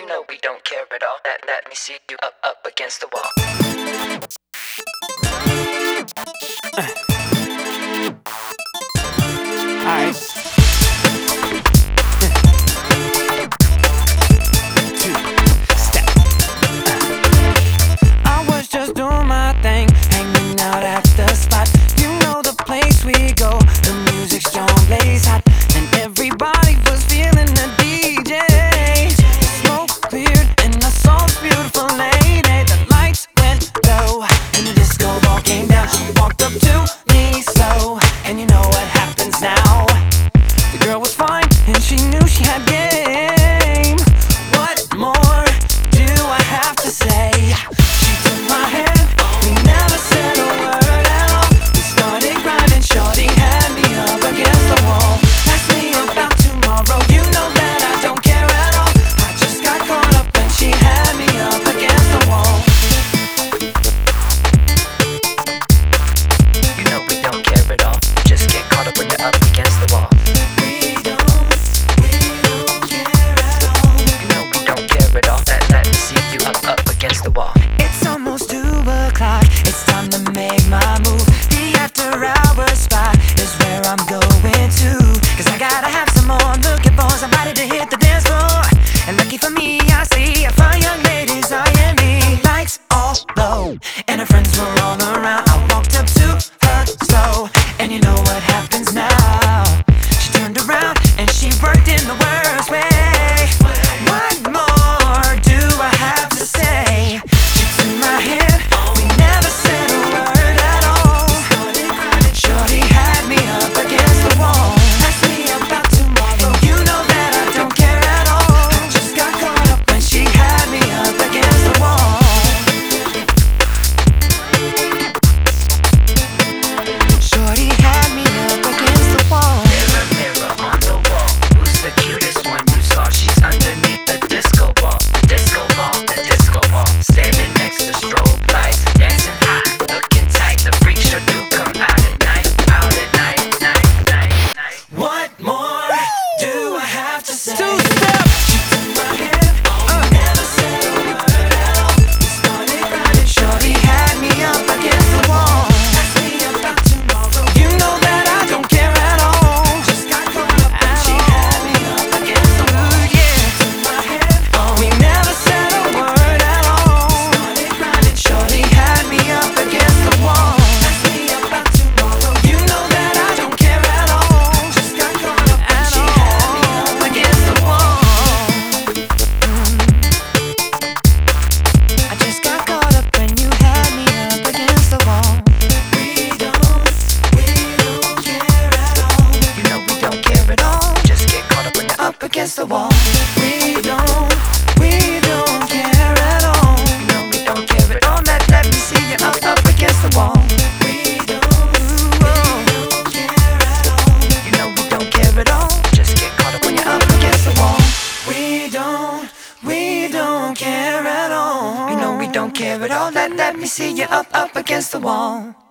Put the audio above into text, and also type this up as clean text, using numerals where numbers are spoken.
know we don't care at all. Let me see you up against the wall. Alright. Two-step. I was just doing my thing, hanging out at the spot. You know the place we go. The music's strong, blaze hot, and everybody was feeling the DJ. The smoke cleared, and I saw this beautiful lady. The lights went low, and the disco ball came down. She walked up to me slow, and you know what happens now. The girl was fine, and she knew she had game. What more do I have to say? She took my hand, we never said a word at all. We started grinding, shorty had me up against the wall. Ask me about tomorrow, you know that I don't care at all. I just got caught up and she had me up against the wall. You know we don't care at all. Just get caught up when you're up against the wall. We don't care at all. You know we don't care at all. Let me see you up against the wall. It's almost 2 o'clock, it's time to make my move. The after hours spot is where I'm going to, cause I gotta have some more. Looking for somebody to hit the dance floor. And lucky for me, I see 5 young ladies eyeing me. Lights all low, and her friends were all around. I walked up to her slow, and you know what happens now. She turned around and she worked in the worst way. What more do I have to say? She took my hand, we never said a word at all. Shorty had me up against the wall. Ask me about tomorrow, and you know that I don't care at all. I just got caught up when she had me up against the wall. Shorty had me up against the wall. Mirror, mirror on the wall, who's the cutest one you saw? She's underneath the disco ball. The disco ball, the disco ball. Standing next to strobe lights, dancing high, looking tight. The freak sure do come out at night, out at night, night. What more do I have to say? Two-step. She took my hand, never said a word at all. We started grinding, shorty had me up against the wall. Ask me about tomorrow, you know that I don't care at all. Just got caught up and she had me up against the wall. Yeah. Took my hand, we never said a word at all. Started grinding, shorty had me up against the wall. Ask me about tomorrow, you know that I don't care at all. Just got caught up and she had me up against the wall. I just got caught up when you had me up against the wall. We don't care at all. You know we don't care at all. Just get caught up when you're Up against the wall. We don't care at all. You know we don't care at all. Let me see you up against the wall. We don't care at all. You know we don't care at all. Just get caught up when you're up against the wall. We don't care at all. You know we don't care at all. Let me see you up against the wall.